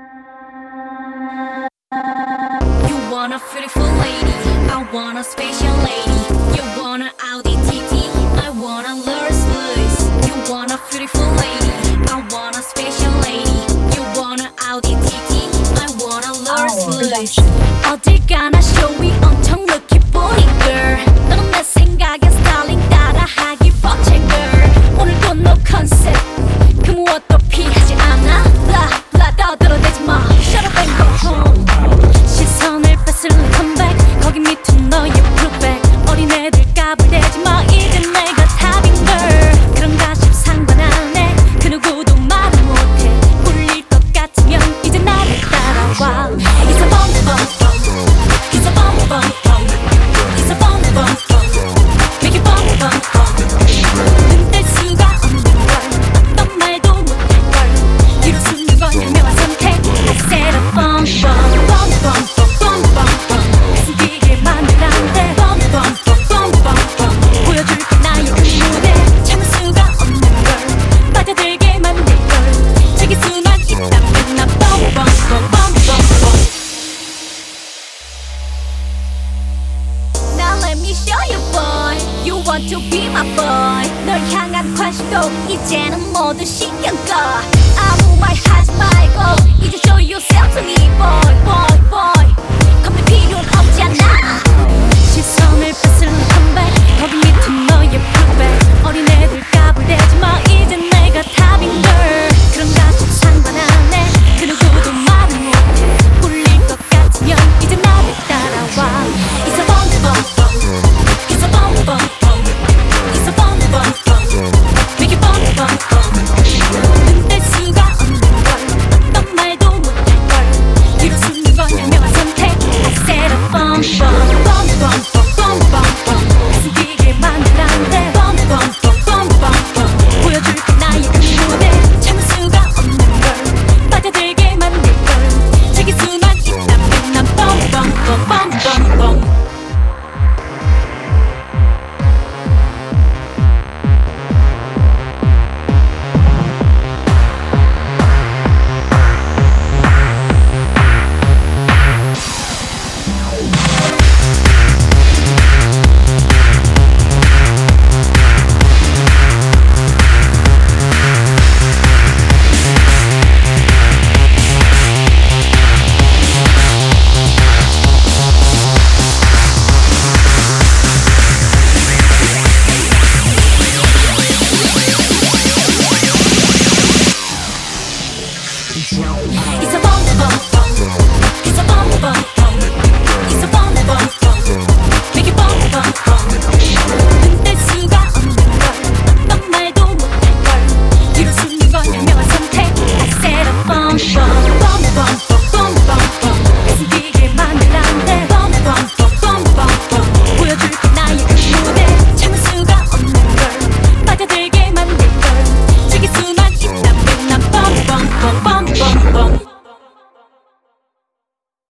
You want a beautiful lady, I want a special lady. You want a Audi TT, I want a Rolls-Royce. You want a beautiful lady, I want a special lady. You want a Audi TT, I want a Rolls-Royce. 어딜 가나 쇼위 엄청 lucky boy girl. 너는 내 생각에 스타일링 따라하기 벅차 girl. 오늘도 no concept, 그 무엇도 피하지 않아. Blah blah 떠들어대지 마. Shut up and go home. 시선을 뺏을래 컴백 거기 밑은 너의 블루백. 어린애들 까불대지 마. 이제 내가 탑인 걸. 그런가 싶 상관 안 해. 그 누구도 말을 못해. 꿀릴 것 같으면 이제 나를 따라와. It's a bomb bomb bomb. It's a bomb bomb bomb. It's a bomb bomb bomb. Make it bomb bomb bomb. 눈뗄 수가 없는 걸. 어떤 말도 못할 걸. 이룰 수 있는 건 현명한 선택. I said a bomb bomb. Bomb bomb bomb bomb bomb. 숨기게 만들 안 돼. Bomb bomb bomb bomb bomb. 보여줄게 나의 그 무대. 참을 수가 없는 걸. 빠져들게 만들 걸. 즐길 수만 있다면 나 bomb bomb bomb bomb bomb. Now let me show you boy. You want to be my boy. 널 향한 관심도 이제는 모두 신경 꺼. 아무 말